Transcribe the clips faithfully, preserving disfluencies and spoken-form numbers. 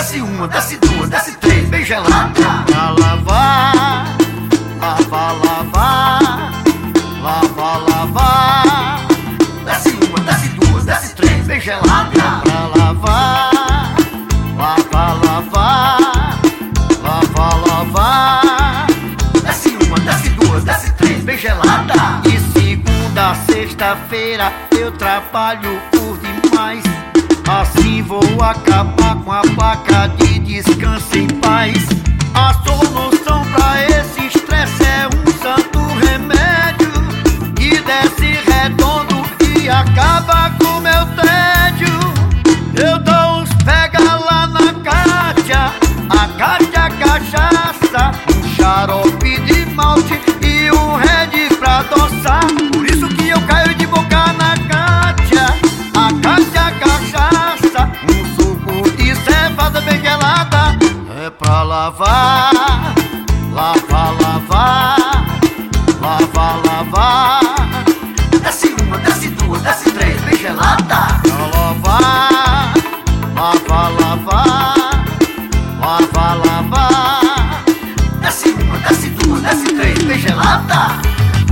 desce uma, desce duas, desce três, bem gelada. Pra lavar, lavar, lavar, lavar, lavar. Desce uma, desce duas, desce três, bem gelada. Pra lavar, lavar, lavar, lavar, lavar. Desce uma, desce duas, desce três, bem gelada. De segunda a sexta-feira eu trabalho por demais. Assim vou acabar com a placa de descanso em paz. A solução pra esse estresse é um santo remédio que desce redondo e acaba com meu tédio. Eu dou uns pega lá na Kátia, a Kátia cachaça, um xarope de malte e um red pra adoçar. Por isso que eu caio de boca na Kátia, a Kátia cachaça, um suco de cevada bem gelada. É pra lavar, lavar, lavar, lavar, lavar. Desce uma, desce duas, desce três, bem gelada. Pra lavar, lavar, lavar, lavar, lavar. Desce uma, desce duas, desce três, bem gelada.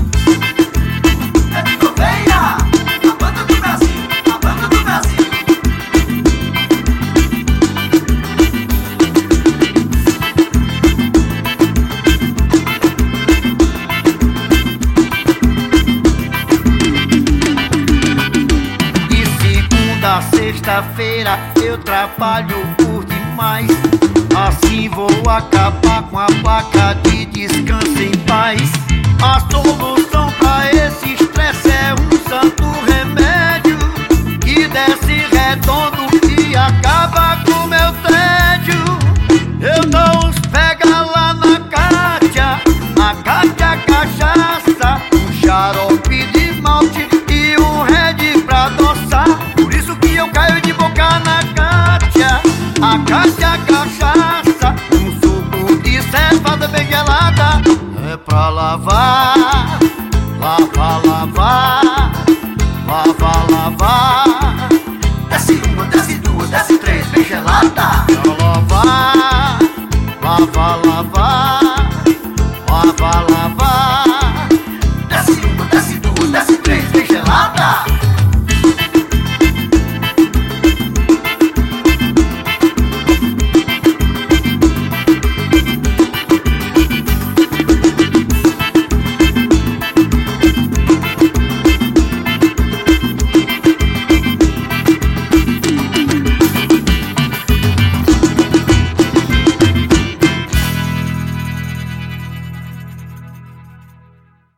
É de Gouveia, a banda do Brasil, a banda do Brasil. De segunda a sexta-feira eu trabalho por demais. Assim vou acabar com a placa de descanso em paz. A solução